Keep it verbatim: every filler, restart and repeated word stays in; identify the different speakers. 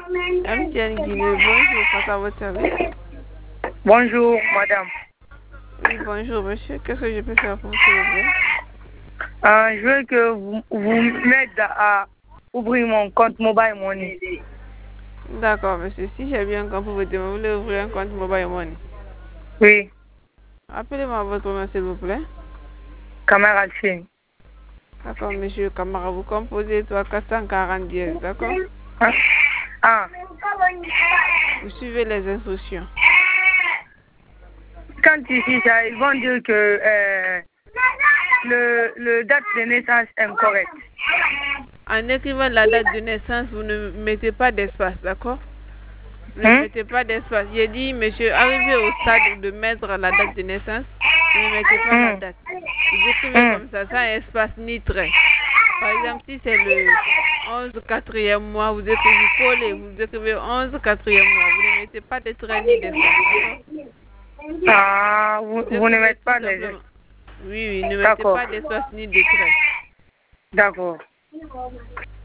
Speaker 1: M T N Guinée, bonjour, face à votre service.
Speaker 2: Bonjour, madame.
Speaker 1: Oui, bonjour, monsieur. Qu'est-ce que je peux faire pour vous, s'il vous plaît?
Speaker 2: Euh, je veux que vous, vous m'aidez à ouvrir mon compte Mobile Money.
Speaker 1: D'accord, monsieur. Si j'ai bien compris, vous demandez, vous voulez ouvrir un compte Mobile Money.
Speaker 2: Oui,
Speaker 1: Appelez-moi votre nom, s'il vous plaît.
Speaker 2: Camara Alcine.
Speaker 1: D'accord, monsieur Camara, vous composez trois quatre cent quarante dièse, d'accord?
Speaker 2: Hein? Ah,
Speaker 1: Vous suivez les instructions.
Speaker 2: quand ici, ça, ils vont dire que euh, le, le date de naissance est incorrect.
Speaker 1: En écrivant la date de naissance, vous ne mettez pas d'espace, d'accord? Ne
Speaker 2: Hein?
Speaker 1: mettez pas d'espace. J'ai dit, monsieur, arrivez au stade de mettre la date de naissance, vous ne mettez pas la
Speaker 2: Hum,
Speaker 1: date. Vous écrivez
Speaker 2: hum,
Speaker 1: comme ça, sans espace ni trait. Par exemple, si c'est le onze quatrième mois, vous écrivez, vous collez, vous écrivez onze quatrième mois. Vous ne mettez pas de trait ni d'espace, d'accord?
Speaker 2: Ah, vous,
Speaker 1: Vous
Speaker 2: vous ne
Speaker 1: écrivez
Speaker 2: mettez
Speaker 1: tout
Speaker 2: pas les...
Speaker 1: simplement. Oui, oui, ne mettez
Speaker 2: D'accord,
Speaker 1: pas d'espace ni de trait.
Speaker 2: d'accord.